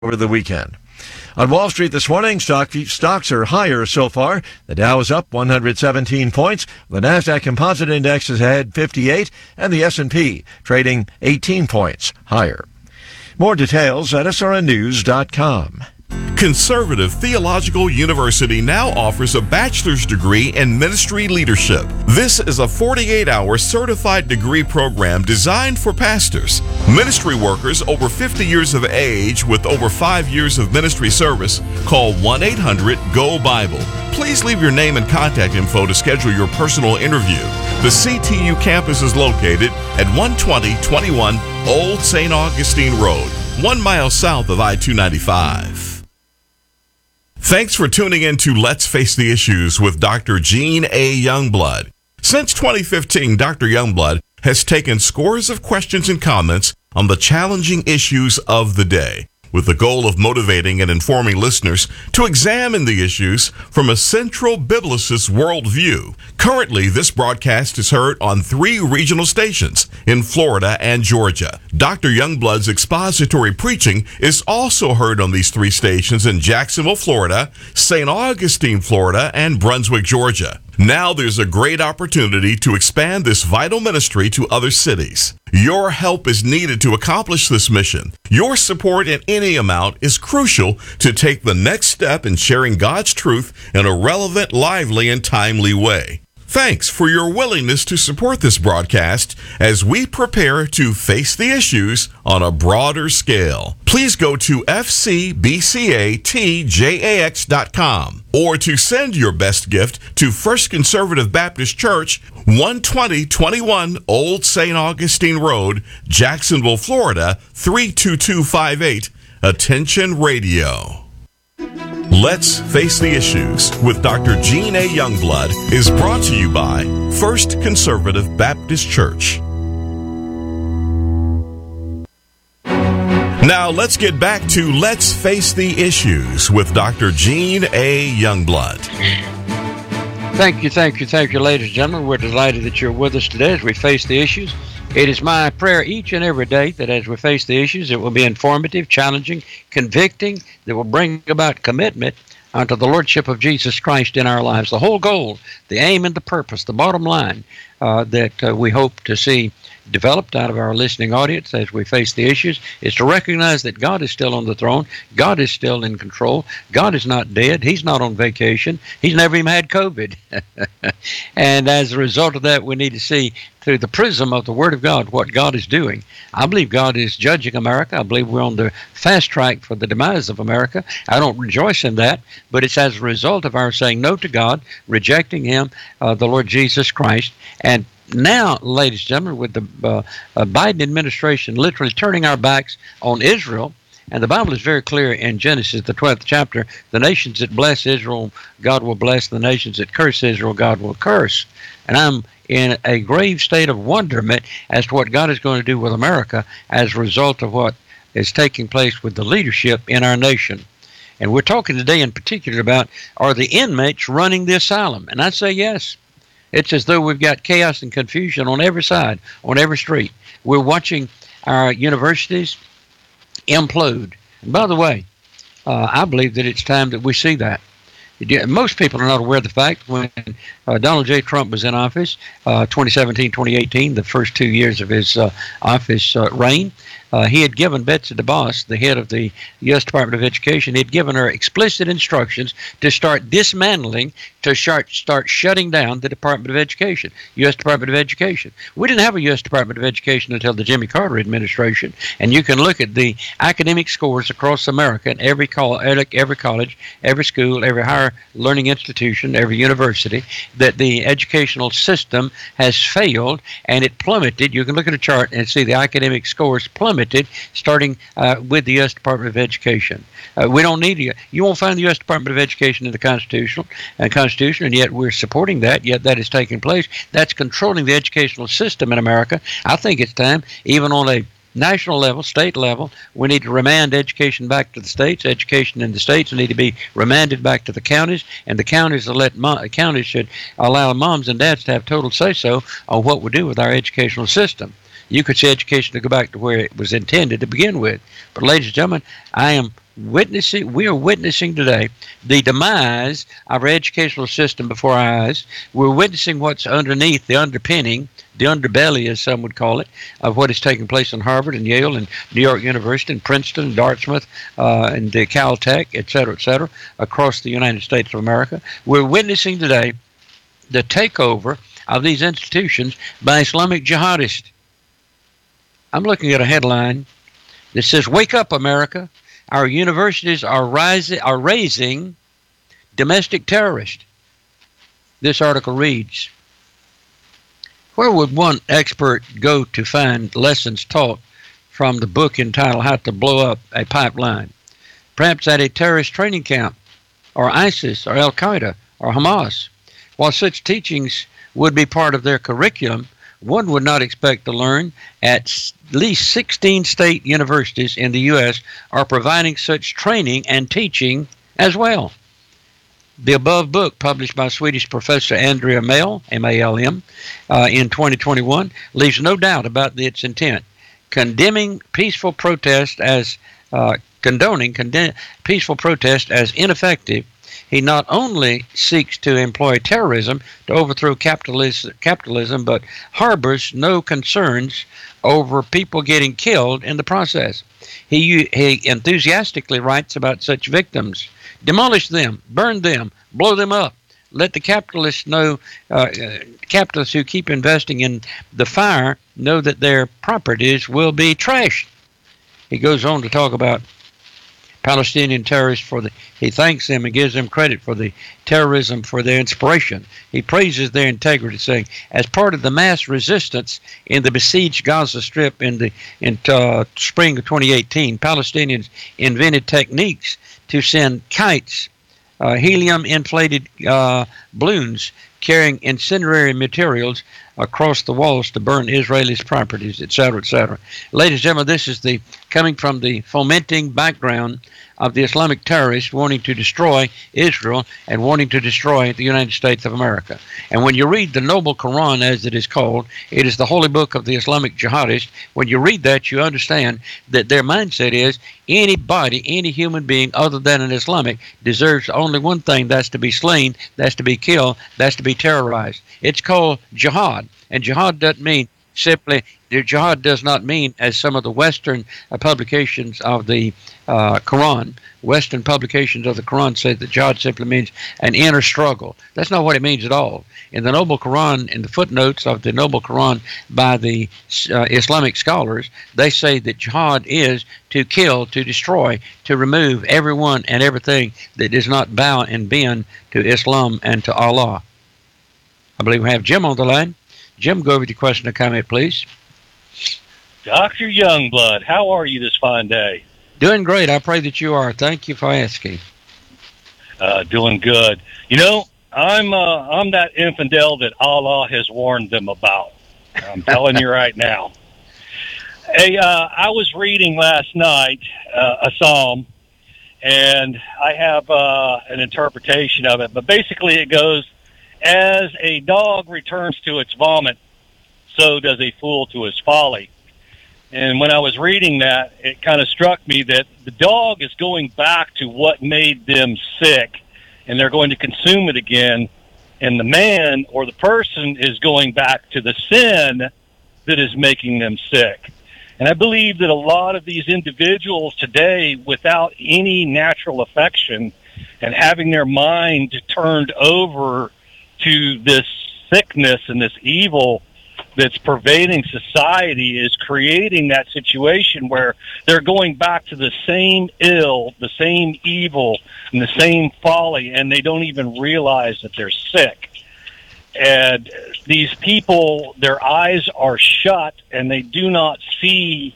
over the weekend. On Wall Street this morning, stocks are higher so far. The Dow is up 117 points. The Nasdaq Composite Index is ahead 58, and the S&P trading 18 points higher. More details at srnnews.com. Conservative Theological University now offers a bachelor's degree in ministry leadership. This is a 48-hour certified degree program designed for pastors, ministry workers over 50 years of age with over 5 years of ministry service. Call 1-800-GO-BIBLE. Please leave your name and contact info to schedule your personal interview. The CTU campus is located at 12021 Old St. Augustine Road, 1 mile south of I-295. Thanks for tuning in to Let's Face the Issues with Dr. Gene A. Youngblood. Since 2015, Dr. Youngblood has taken scores of questions and comments on the challenging issues of the day, with the goal of motivating and informing listeners to examine the issues from a central biblicist worldview. Currently, this broadcast is heard on 3 regional stations in Florida and Georgia. Dr. Youngblood's expository preaching is also heard on these 3 stations in Jacksonville, Florida, St. Augustine, Florida, and Brunswick, Georgia. Now there's a great opportunity to expand this vital ministry to other cities. Your help is needed to accomplish this mission. Your support in any amount is crucial to take the next step in sharing God's truth in a relevant, lively, and timely way. Thanks for your willingness to support this broadcast as we prepare to face the issues on a broader scale. Please go to fcbcatjax.com or to send your best gift to First Conservative Baptist Church, 12021 Old St. Augustine Road, Jacksonville, Florida, 32258. Attention Radio. Let's Face the Issues with Dr. Gene A. Youngblood is brought to you by First Conservative Baptist Church. Now let's get back to Let's Face the Issues with Dr. Gene A. Youngblood. Thank you, ladies and gentlemen. We're delighted that you're with us today as we face the issues. It is my prayer each and every day that as we face the issues, it will be informative, challenging, convicting, that will bring about commitment unto the Lordship of Jesus Christ in our lives. The whole goal, the aim and the purpose, the bottom line that we hope to see developed out of our listening audience as we face the issues is to recognize that God is still on the throne. God is still in control. God is not dead. He's not on vacation. He's never even had COVID. And as a result of that, we need to see through the prism of the Word of God what God is doing. I believe God is judging America. I believe we're on the fast track for the demise of America. I don't rejoice in that, but it's as a result of our saying no to God, rejecting Him, the Lord Jesus Christ, and now, ladies and gentlemen, with the Biden administration literally turning our backs on Israel, and the Bible is very clear in Genesis, the 12th chapter, the nations that bless Israel, God will bless. The nations that curse Israel, God will curse. And I'm in a grave state of wonderment as to what God is going to do with America as a result of what is taking place with the leadership in our nation. And we're talking today in particular about, are the inmates running the asylum? And I say yes. It's as though we've got chaos and confusion on every side, on every street. We're watching our universities implode. And by the way, I believe that it's time that we see that. Most people are not aware of the fact when Donald J. Trump was in office, 2017, 2018, the first 2 years of his office reign, he had given Betsy DeVos, the head of the U.S. Department of Education, he had given her explicit instructions to start dismantling, to start shutting down the Department of Education, U.S. Department of Education. We didn't have a U.S. Department of Education until the Jimmy Carter administration, and you can look at the academic scores across America in every college, every school, every higher learning institution, every university, that the educational system has failed, and it plummeted. You can look at a chart and see the academic scores plummeted, starting with the U.S. Department of Education. We don't need you won't find the U.S. Department of Education in the Constitution, and yet we're supporting that, yet that is taking place. That's controlling the educational system in America. I think it's time, even on a national level, state level, we need to remand education back to the states. Education in the states need to be remanded back to the counties, and the counties counties should allow moms and dads to have total say-so on what we do with our educational system. You could see education to go back to where it was intended to begin with. But ladies and gentlemen, I am We are witnessing today the demise of our educational system before our eyes. We're witnessing what's underneath, the underpinning, the underbelly, as some would call it, of what is taking place in Harvard and Yale and New York University and Princeton and Dartmouth and Caltech, et cetera, across the United States of America. We're witnessing today the takeover of these institutions by Islamic jihadists. I'm looking at a headline that says, "Wake up, America. Our universities are raising domestic terrorists." This article reads, "Where would one expert go to find lessons taught from the book entitled How to Blow Up a Pipeline? Perhaps at a terrorist training camp, or ISIS, or Al-Qaeda, or Hamas. While such teachings would be part of their curriculum, one would not expect to learn at least 16 state universities in the U.S. are providing such training and teaching as well." The above book, published by Swedish professor Andrea Malm, M-A-L-M, in 2021, leaves no doubt about its intent. Condoning peaceful protest as ineffective, he not only seeks to employ terrorism to overthrow capitalism, but harbors no concerns over people getting killed in the process. He enthusiastically writes about such victims. "Demolish them, burn them, blow them up. Let the capitalists know, capitalists who keep investing in the fire know that their properties will be trashed." He goes on to talk about Palestinian terrorists he thanks them and gives them credit for the terrorism, for their inspiration. He praises their integrity, saying, "As part of the mass resistance in the besieged Gaza Strip in spring of 2018, Palestinians invented techniques to send kites, helium-inflated balloons carrying incendiary materials across the walls to burn Israelis' properties, etc., etc." Ladies and gentlemen, this is coming from the fomenting background of the Islamic terrorists wanting to destroy Israel and wanting to destroy the United States of America. And when you read the Noble Quran, as it is called, it is the holy book of the Islamic jihadists. When you read that, you understand that their mindset is anybody, any human being other than an Islamic deserves only one thing: that's to be slain, that's to be killed, that's to be terrorized. It's called jihad. And jihad doesn't mean simply, jihad does not mean, as some of the Western publications of the Quran, Western publications of the Quran say that jihad simply means an inner struggle. That's not what it means at all. In the Noble Quran, in the footnotes of the Noble Quran by the Islamic scholars, they say that jihad is to kill, to destroy, to remove everyone and everything that does not bow and bend to Islam and to Allah. I believe we have Jim on the line. Jim, go over to your question or comment, please. Dr. Youngblood, how are you this fine day? Doing great. I pray that you are. Thank you for asking. Doing good. You know, I'm that infidel that Allah has warned them about. I'm telling you right now. Hey, I was reading last night a psalm, and I have an interpretation of it. But basically it goes, "As a dog returns to its vomit, so does a fool to his folly." And when I was reading that, it kind of struck me that the dog is going back to what made them sick, and they're going to consume it again. And the man or the person is going back to the sin that is making them sick. And I believe that a lot of these individuals today, without any natural affection and having their mind turned over to this sickness and this evil that's pervading society, is creating that situation where they're going back to the same ill, the same evil, and the same folly, and they don't even realize that they're sick. And these people, their eyes are shut, and they do not see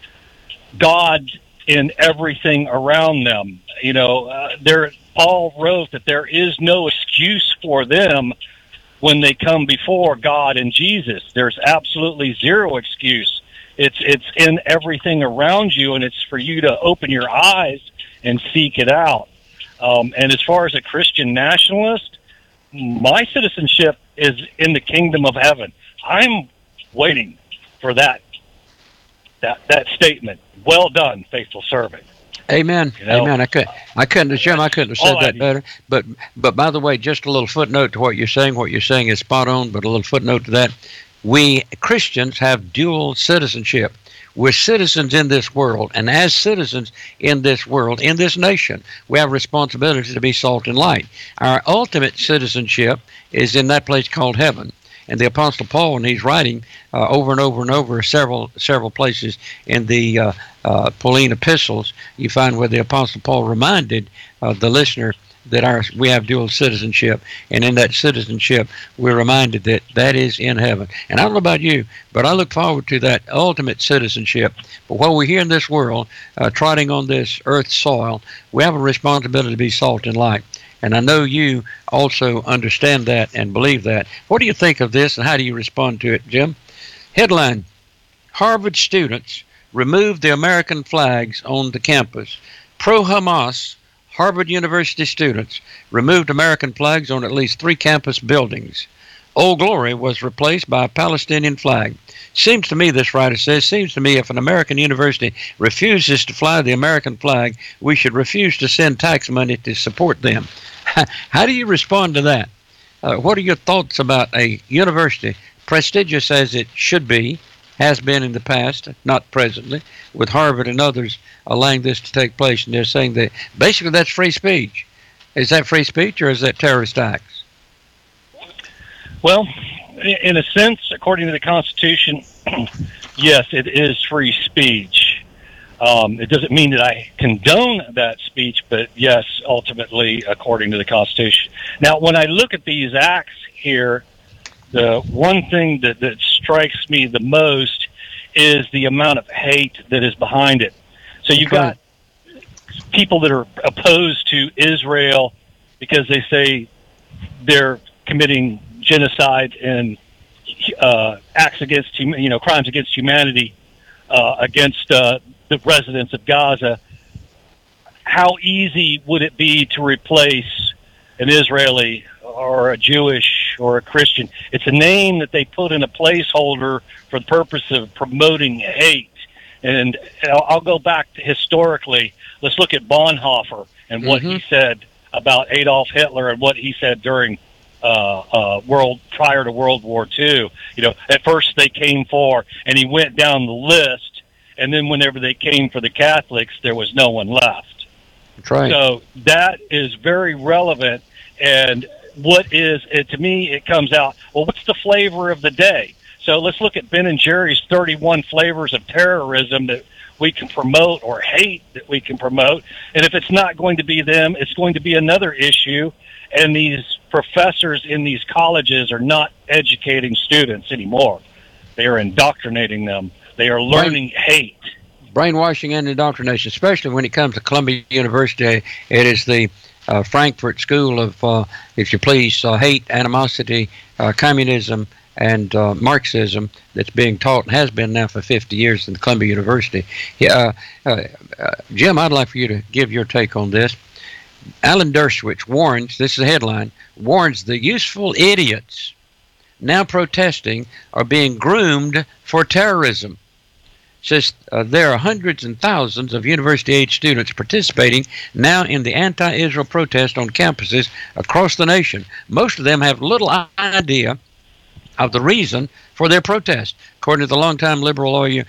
God in everything around them. You know, Paul wrote that there is no excuse for them when they come before God and Jesus. There's absolutely zero excuse. It's in everything around you, and it's for you to open your eyes and seek it out. And as far as a Christian nationalist, my citizenship is in the kingdom of heaven. I'm waiting for that statement. Well done, faithful servant. Amen. You know? Amen. I couldn't, Jim. I couldn't have said All that I better. But by the way, just a little footnote to what you're saying. What you're saying is spot on. But a little footnote to that: we Christians have dual citizenship. We're citizens in this world, and as citizens in this world, in this nation, we have responsibility to be salt and light. Our ultimate citizenship is in that place called heaven. And the Apostle Paul, when he's writing over and over and over several places in the Pauline epistles, you find where the Apostle Paul reminded the listener that we have dual citizenship, and in that citizenship we're reminded that that is in heaven. And I don't know about you, but I look forward to that ultimate citizenship. But while we're here in this world, trotting on this earth's soil, we have a responsibility to be salt and light. And I know you also understand that and believe that. What do you think of this, and how do you respond to it, Jim? Headline: Harvard students removed the American flags on the campus. Pro-Hamas Harvard University students removed American flags on at least 3 campus buildings. Old Glory was replaced by a Palestinian flag. Seems to me, this writer says, seems to me if an American university refuses to fly the American flag, we should refuse to send tax money to support them. How do you respond to that? What are your thoughts about a university, prestigious as it should be, has been in the past, not presently, with Harvard and others allowing this to take place, and they're saying that basically that's free speech. Is that free speech, or is that terrorist acts? Well, in a sense, according to the Constitution, yes, it is free speech. It doesn't mean that I condone that speech, but yes, ultimately, according to the Constitution. Now, when I look at these acts here, the one thing that strikes me the most is the amount of hate that is behind it. So you've got people that are opposed to Israel because they say they're committing genocide and acts against, crimes against humanity against the residents of Gaza. How easy would it be to replace an Israeli or a Jewish or a Christian? It's a name that they put in a placeholder for the purpose of promoting hate. And I'll go back to historically. Let's look at Bonhoeffer and what he said about Adolf Hitler and what he said during prior to World War II. At first they came for, and he went down the list, and then whenever they came for the Catholics, there was no one left. That's right. So that is very relevant. And to me, it comes out, well, what's the flavor of the day? So let's look at Ben and Jerry's 31 flavors of terrorism that we can promote, or hate that we can promote. And if it's not going to be them, it's going to be another issue. And these professors in these colleges are not educating students anymore. They are indoctrinating them. They are learning hate. Brainwashing and indoctrination, especially when it comes to Columbia University. It is the Frankfurt School of, if you please, hate, animosity, communism, and Marxism that's being taught and has been now for 50 years in Columbia University. Jim, I'd like for you to give your take on this. Alan Dershowitz warns, this is a headline, warns the useful idiots now protesting are being groomed for terrorism. Says there are hundreds and thousands of university-age students participating now in the anti-Israel protest on campuses across the nation. Most of them have little idea of the reason for their protest, according to the longtime liberal lawyer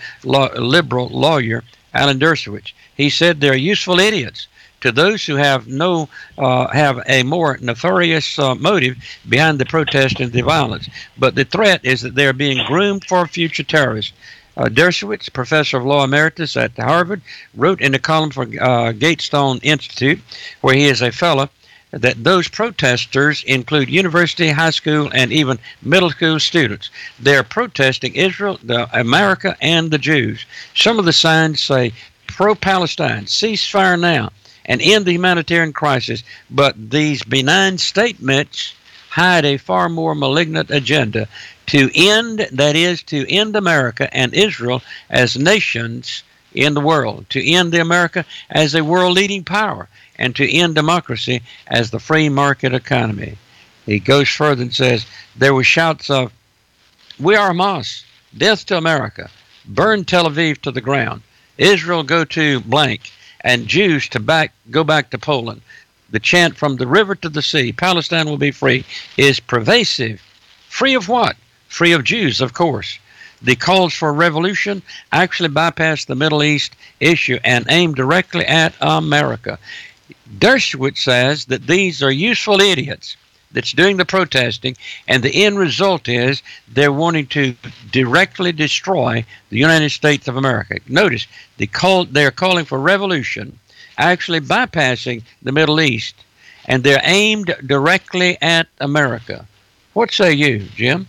Alan Dershowitz. He said they're useful idiots to those who have have a more nefarious motive behind the protest and the violence. But the threat is that they're being groomed for future terrorists. Dershowitz, professor of law emeritus at Harvard, wrote in a column for Gatestone Institute, where he is a fellow, that those protesters include university, high school, and even middle school students. They're protesting Israel, America, and the Jews. Some of the signs say pro-Palestine, ceasefire now, and end the humanitarian crisis. But these benign statements hide a far more malignant agenda to end, that is, to end America and Israel as nations in the world, to end the America as a world-leading power, and to end democracy as the free market economy. He goes further and says, there were shouts of, "We are Hamas, death to America, burn Tel Aviv to the ground, Israel go to blank," and Jews to go back to Poland. The chant from the river to the sea, Palestine will be free, is pervasive. Free of what? Free of Jews, of course. The calls for revolution actually bypass the Middle East issue and aim directly at America. Dershowitz says that these are useful idiots that's doing the protesting, and the end result is they're wanting to directly destroy the United States of America. Notice, they're calling for revolution, actually bypassing the Middle East, and they're aimed directly at America. What say you, Jim?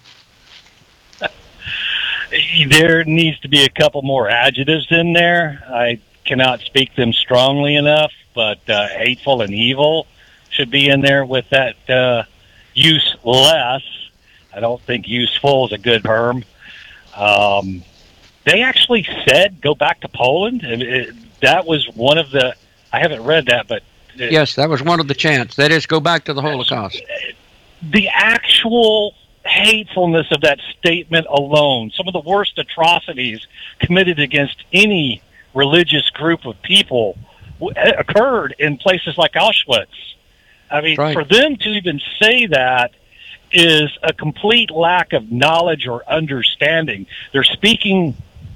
There needs to be a couple more adjectives in there. I cannot speak them strongly enough, but hateful and evil should be in there with that useless. I don't think useful is a good term. They actually said go back to Poland. That was one of the, I haven't read that, but... Yes, that was one of the chants. That is, go back to the Holocaust. The actual hatefulness of that statement alone, some of the worst atrocities committed against any religious group of people occurred in places like Auschwitz. I mean, right. For them to even say that is a complete lack of knowledge or understanding. They're speaking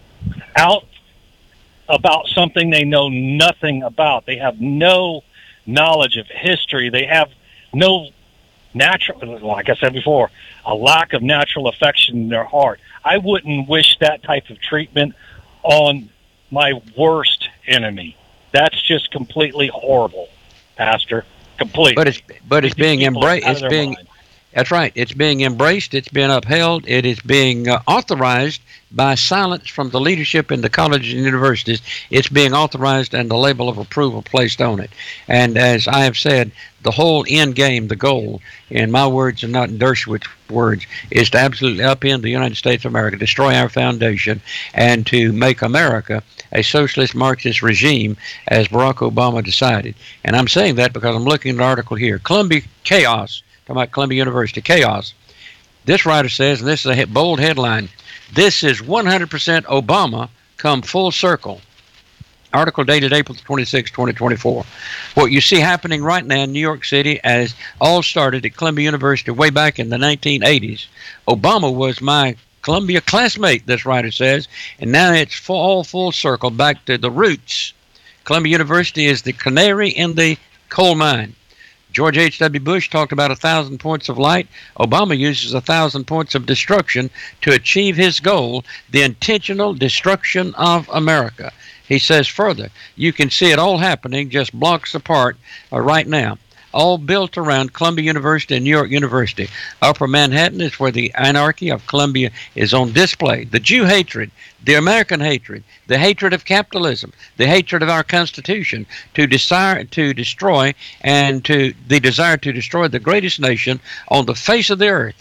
out about something they know nothing about. They have no knowledge of history. They have no natural, like I said before, a lack of natural affection in their heart. I wouldn't wish that type of treatment on my worst enemy. That's just completely horrible, Pastor. Complete. But it's being embraced. That's right. It's being embraced. It's being upheld. It is being authorized by silence from the leadership in the colleges and universities. It's being authorized and the label of approval placed on it. And as I have said, the whole end game, the goal, in my words and not in Dershowitz's words, is to absolutely upend the United States of America, destroy our foundation, and to make America a socialist Marxist regime, as Barack Obama decided. And I'm saying that because I'm looking at an article here. Columbia Chaos, talking about Columbia University, Chaos. This writer says, and this is a bold headline, this is 100% Obama come full circle. Article dated April 26, 2024. What you see happening right now in New York City, as all started at Columbia University way back in the 1980s. Obama was my Columbia classmate, this writer says, and now it's all full circle back to the roots. Columbia University is the canary in the coal mine. George H.W. Bush talked about 1,000 points of light. Obama uses 1,000 points of destruction to achieve his goal, the intentional destruction of America. He says further, you can see it all happening just blocks apart right now, all built around Columbia University and New York University. Upper Manhattan is where the anarchy of Columbia is on display. The Jew hatred, the American hatred, the hatred of capitalism, the hatred of our Constitution, to destroy and to the desire to destroy the greatest nation on the face of the earth.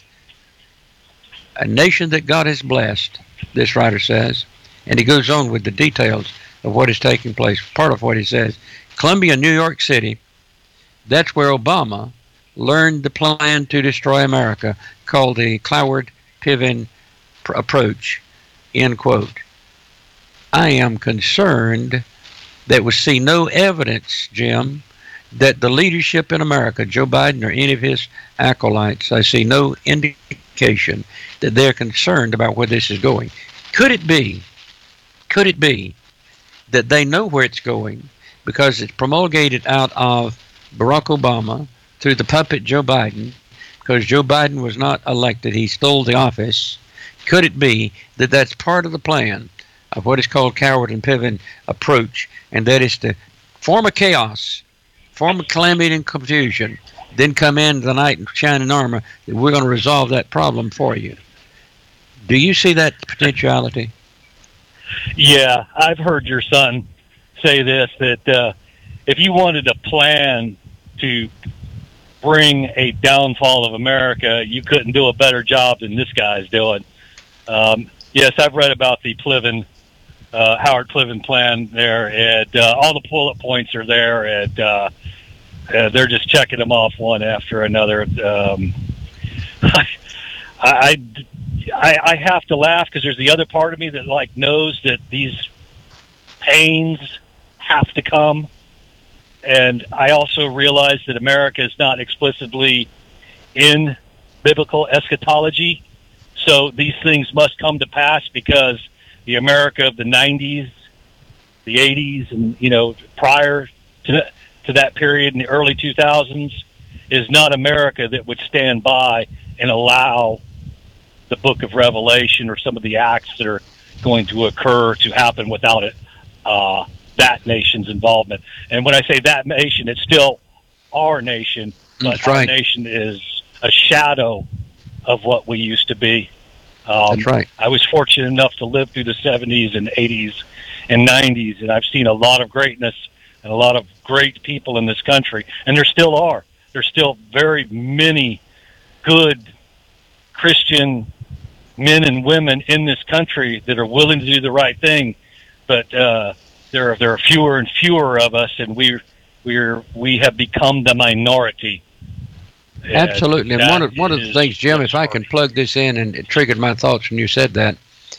A nation that God has blessed, this writer says. And he goes on with the details of what is taking place. Part of what he says, Columbia, New York City, that's where Obama learned the plan to destroy America, called the Cloward-Piven approach, end quote. I am concerned that we see no evidence, Jim, that the leadership in America, Joe Biden or any of his acolytes, I see no indication that they're concerned about where this is going. Could it be that they know where it's going because it's promulgated out of Barack Obama through the puppet Joe Biden, because Joe Biden was not elected, he stole the office? Could it be that that's part of the plan of what is called Coward and Piven approach, and that is to form a chaos, form a calamity and confusion, then come in the night in shining armor that we're going to resolve that problem for you? Do you see that potentiality? Yeah, I've heard your son say this, that if you wanted a plan to bring a downfall of America, you couldn't do a better job than this guy's doing. Yes, I've read about the Howard Pliven plan there, and all the bullet points are there, and they're just checking them off one after another. I have to laugh because there's the other part of me that knows that these pains have to come. And I also realize that America is not explicitly in biblical eschatology. So these things must come to pass because the America of the 90s, the 80s, and, prior to that period in the early 2000s is not America that would stand by and allow the book of Revelation or some of the acts that are going to occur to happen without it, that nation's involvement. And when I say that nation, it's still our nation, but That's right. Our nation is a shadow of what we used to be. That's right. I was fortunate enough to live through the 70s and 80s and 90s, and I've seen a lot of greatness and a lot of great people in this country, and there still are. There's still very many good Christian men and women in this country that are willing to do the right thing, but there are fewer and fewer of us, and we have become the minority. Absolutely. And one of the things, Jim, if I can plug this in, and it triggered my thoughts when you said that,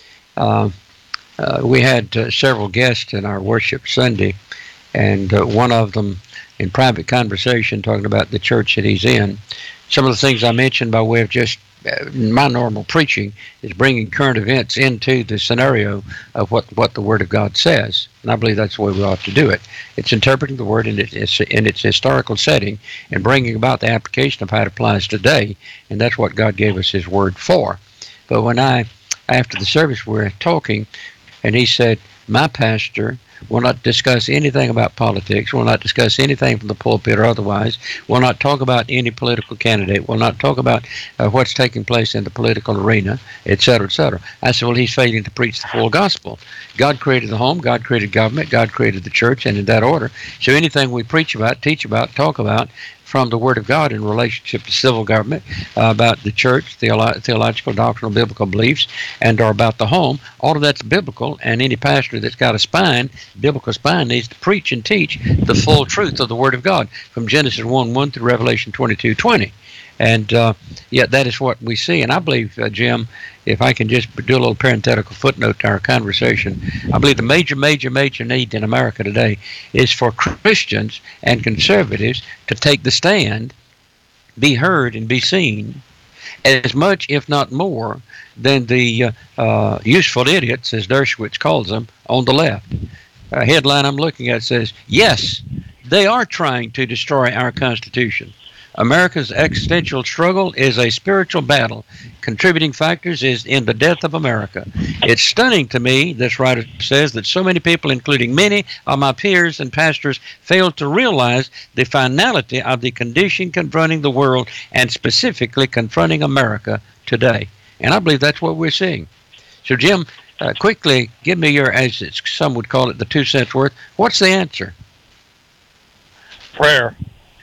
we had several guests in our worship Sunday, and one of them in private conversation talking about the church that he's in. Some of the things I mentioned by way of just my normal preaching is bringing current events into the scenario of what the Word of God says. And I believe that's the way we ought to do it. It's interpreting the Word in its historical setting and bringing about the application of how it applies today. And that's what God gave us His Word for. But when after the service, we were talking, and he said, my pastor will not discuss anything about politics, will not discuss anything from the pulpit or otherwise, will not talk about any political candidate, will not talk about what's taking place in the political arena, et cetera, et cetera. I said, well, he's failing to preach the full gospel. God created the home, God created government, God created the church, and in that order. So anything we preach about, teach about, talk about from the Word of God in relationship to civil government, about the church, theological, doctrinal, biblical beliefs, and or about the home, all of that's biblical, and any pastor that's got a spine, biblical spine, needs to preach and teach the full truth of the Word of God from Genesis 1:1 through Revelation 22:20. And yet that is what we see. And I believe, Jim, if I can just do a little parenthetical footnote to our conversation, I believe the major need in America today is for Christians and conservatives to take the stand, be heard, and be seen as much, if not more, than the useful idiots, as Dershowitz calls them, on the left. A headline I'm looking at says, yes, they are trying to destroy our Constitution. America's existential struggle is a spiritual battle. Contributing factors is in the death of America. It's stunning to me, this writer says, that so many people, including many of my peers and pastors, fail to realize the finality of the condition confronting the world and specifically confronting America today. And I believe that's what we're seeing. So, Jim, quickly give me your, as some would call it, the 2 cents worth. What's the answer? Prayer.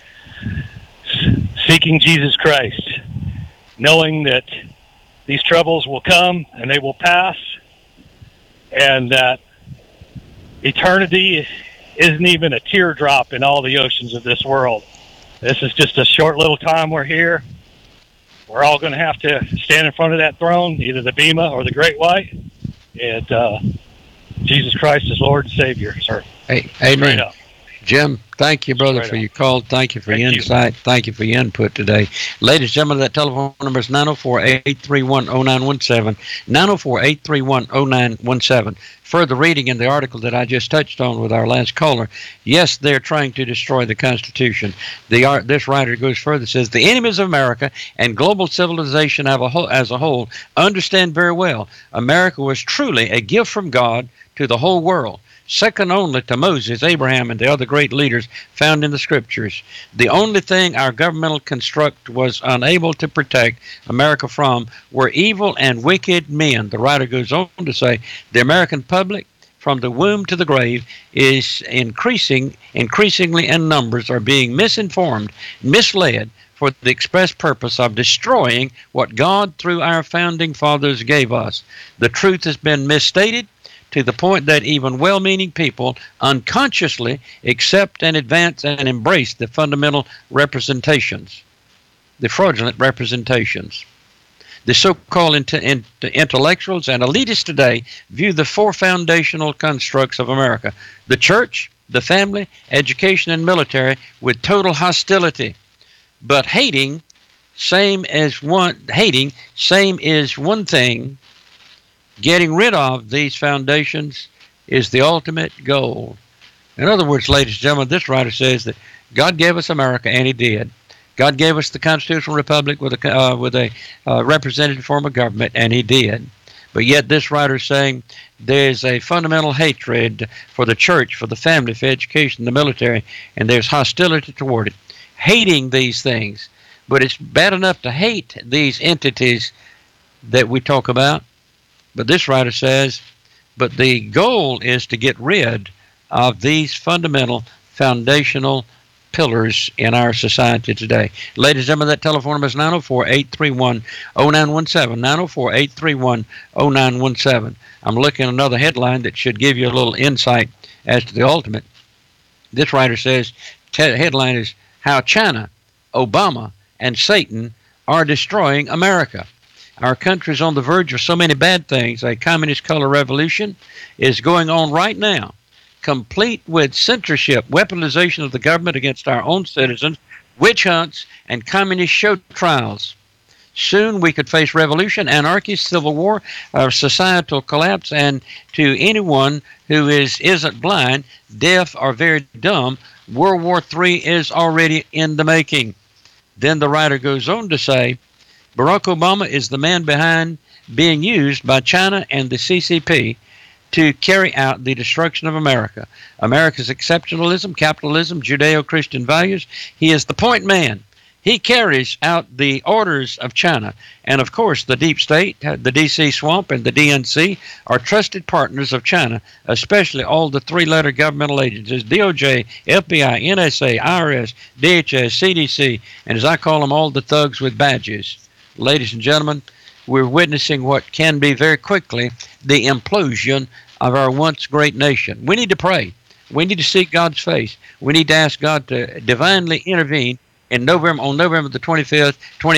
Seeking Jesus Christ, knowing that these troubles will come and they will pass, and that eternity isn't even a teardrop in all the oceans of this world. This is just a short little time we're here. We're all going to have to stand in front of that throne, either the Bema or the Great White, and Jesus Christ is Lord and Savior, sir. Hey, amen. Jim, thank you, brother, for your call. Thank you for your insight. Thank you for your input today. Ladies and gentlemen, that telephone number is 904-831-0917, 904-831-0917. Further reading in the article that I just touched on with our last caller, yes, they're trying to destroy the Constitution. This writer goes further, says, the enemies of America and global civilization as a whole understand very well America was truly a gift from God to the whole world, second only to Moses, Abraham, and the other great leaders found in the Scriptures. The only thing our governmental construct was unable to protect America from were evil and wicked men. The writer goes on to say, the American public, from the womb to the grave, is increasingly in numbers, are being misinformed, misled, for the express purpose of destroying what God, through our founding fathers, gave us. The truth has been misstated, to the point that even well-meaning people unconsciously accept and advance and embrace the fundamental representations, the fraudulent representations. The so-called intellectuals and elitists today view the 4 foundational constructs of America: the church, the family, education, and military with total hostility. But hating, same is one thing. Getting rid of these foundations is the ultimate goal. In other words, ladies and gentlemen, this writer says that God gave us America, and He did. God gave us the constitutional republic with a representative form of government, and He did. But yet this writer is saying there's a fundamental hatred for the church, for the family, for education, the military, and there's hostility toward it. Hating these things. But it's bad enough to hate these entities that we talk about. But this writer says, but the goal is to get rid of these fundamental, foundational pillars in our society today. Ladies and gentlemen, that telephone number is 904-831-0917, 904-831-0917. I'm looking at another headline that should give you a little insight as to the ultimate. This writer says, headline is, How China, Obama, and Satan are destroying America. Our country is on the verge of so many bad things. A communist color revolution is going on right now, complete with censorship, weaponization of the government against our own citizens, witch hunts, and communist show trials. Soon we could face revolution, anarchy, civil war, societal collapse, and to anyone who isn't blind, deaf, or very dumb, World War III is already in the making. Then the writer goes on to say, Barack Obama is the man behind being used by China and the CCP to carry out the destruction of America. America's exceptionalism, capitalism, Judeo-Christian values. He is the point man. He carries out the orders of China. And of course, the deep state, the DC swamp, and the DNC are trusted partners of China, especially all the three-letter governmental agencies, DOJ, FBI, NSA, IRS, DHS, CDC, and as I call them, all the thugs with badges. Ladies and gentlemen, we're witnessing what can be very quickly the implosion of our once great nation. We need to pray. We need to seek God's face. We need to ask God to divinely intervene on November the 5th,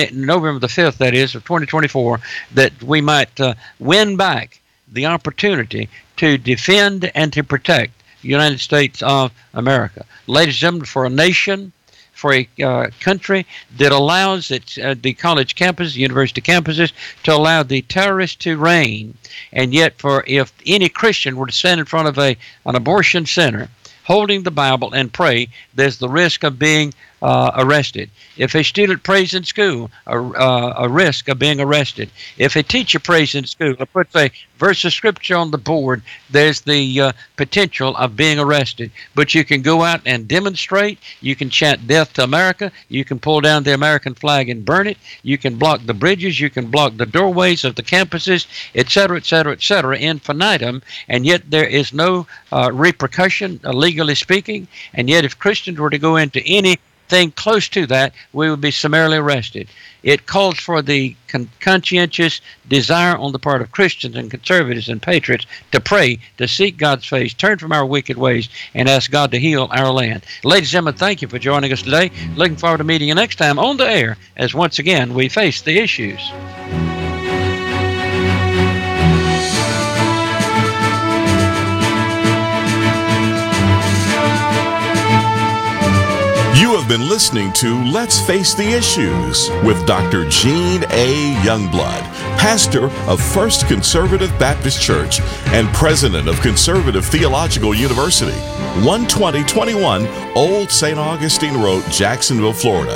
that is, of 2024, that we might win back the opportunity to defend and to protect the United States of America. Ladies and gentlemen, for a nation, for a country that allows the college campus, university campuses, to allow the terrorists to reign, and yet if any Christian were to stand in front of an abortion center holding the Bible and pray, there's the risk of being arrested. If a student prays in school, a risk of being arrested. If a teacher prays in school or puts a verse of scripture on the board, there's the potential of being arrested. But you can go out and demonstrate. You can chant death to America. You can pull down the American flag and burn it. You can block the bridges. You can block the doorways of the campuses, etc., etc., etc., infinitum. And yet there is no repercussion, legally speaking. And yet if Christians were to go into anything close to that, we would be summarily arrested. It calls for the conscientious desire on the part of Christians and conservatives and patriots to pray, to seek God's face, turn from our wicked ways, and ask God to heal our land. Ladies and gentlemen, thank you for joining us today. Looking forward to meeting you next time on the air as once again we face the issues. You have been listening to Let's Face the Issues with Dr. Gene A. Youngblood, pastor of First Conservative Baptist Church and president of Conservative Theological University, 12021 Old St. Augustine Road, Jacksonville, Florida.